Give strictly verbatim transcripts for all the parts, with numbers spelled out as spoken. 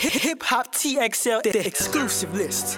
Hip Hop T X L, the exclusive list.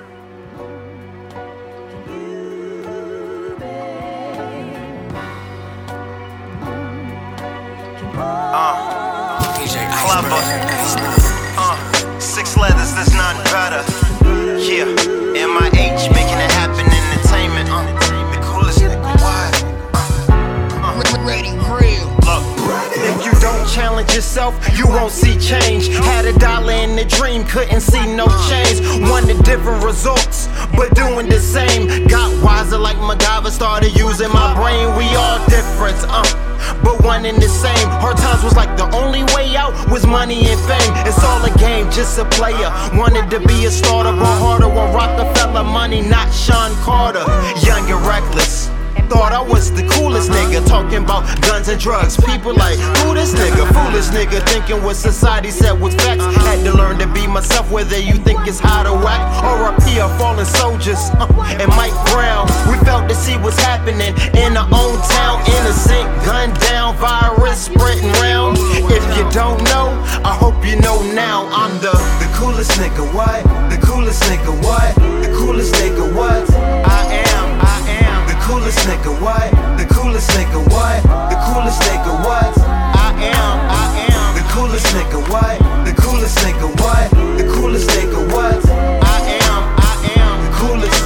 Uh, D J Clever. Uh, six letters, there's none better. Yeah, M I H making it happen, entertainment. Uh, the coolest nigga, what? Uh, uh. Ready, real. Look, if you don't challenge yourself, you won't see change. Had a dollar in the dream, couldn't see no change. Wanted different results, but doing the same. Got wiser like MacGyver, started using my brain. We all different, uh. but one in the same. Hard times was like the only way out was money and fame. It's all a game, just a player. Wanted to be a starter, but harder on Rockefeller money, not Sean Carter. Young and reckless. Thought I was the coolest nigga, talking about guns and drugs. People like, who this nigga? Foolish nigga, thinking what society said was facts. Had to learn to be myself, whether you think it's hot or whack. R I P our fallen soldiers, uh, and Mike Brown. We felt to see what's happening in our own town. Innocent, gunned down, virus spreading round. If you don't know, I hope you know now. I'm the, the coolest nigga, what? The coolest nigga, what? The coolest nigga, what? I am, I am the coolest nigga, what? The coolest nigga, what? The coolest nigga, what? I am, I am the coolest nigga, what? The coolest nigga, what? The coolest nigga, what? I am, I am the coolest.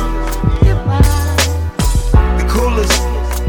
The coolest.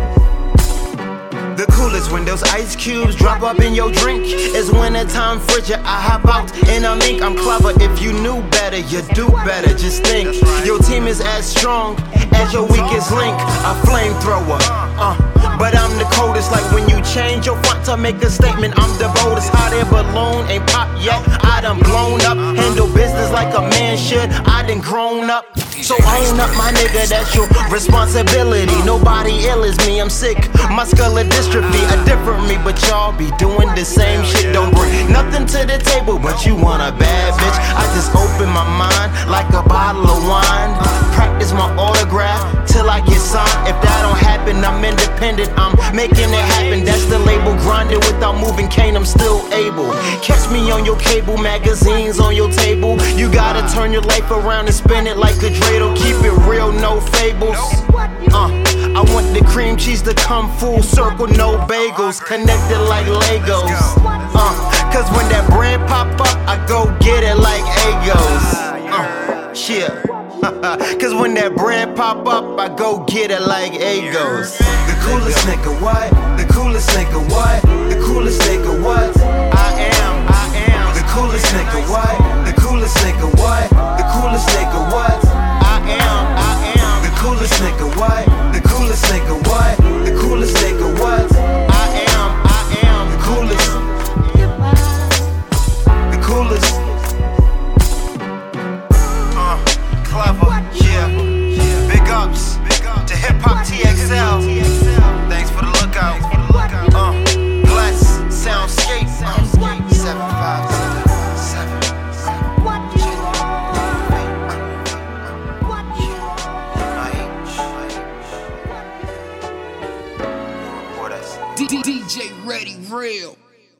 The coolest when those ice cubes drop up in your drink. It's wintertime frigid, I hop out and I'm ink. I'm clever, if you knew better, you do better, just think. Your team is as strong as your weakest link. A flamethrower, uh, but I'm the coldest. Like when you change your front to make a statement, I'm the boldest. Hot air balloon ain't pop yet, I done blown up. Handle business like a man should, I done grown up. So own up, my nigga, that's your responsibility. Nobody ill as me, I'm sick, muscular dystrophy. A different me, but y'all be doing the same shit. Don't bring nothing to the table, but you want a bad bitch. I just open my mind like a bottle of wine. Practice my autograph till I get signed. If that don't happen, I'm independent, I'm making it happen. That's the label, grinding without moving cane, I'm still able. Catch me on your cable, magazines on your table. You gotta turn your life around and spin it like a dreidel. Keep it real, no fables. Uh, I want the cream cheese to come full circle, no bagels, connected like Legos. Uh, cause when that bread pop up, I go get it like Egos. Uh, shit. Cause when that bread pop up, I go get it like Egos. The coolest nigga, what? The coolest nigga, what? The coolest nigga, what? I am, I am the coolest nigga, what? The coolest nigga, what? The coolest nigga, what? I am, I am the coolest nigga, what? The coolest nigga, what? The coolest nigga, what? I am, I am the coolest. The coolest. Uh, clever, yeah. Big ups to Hip Hop T X L. Thanks for the lookout. Uh, bless Soundscape. Uh, seven five seven seven. D J Ready Real.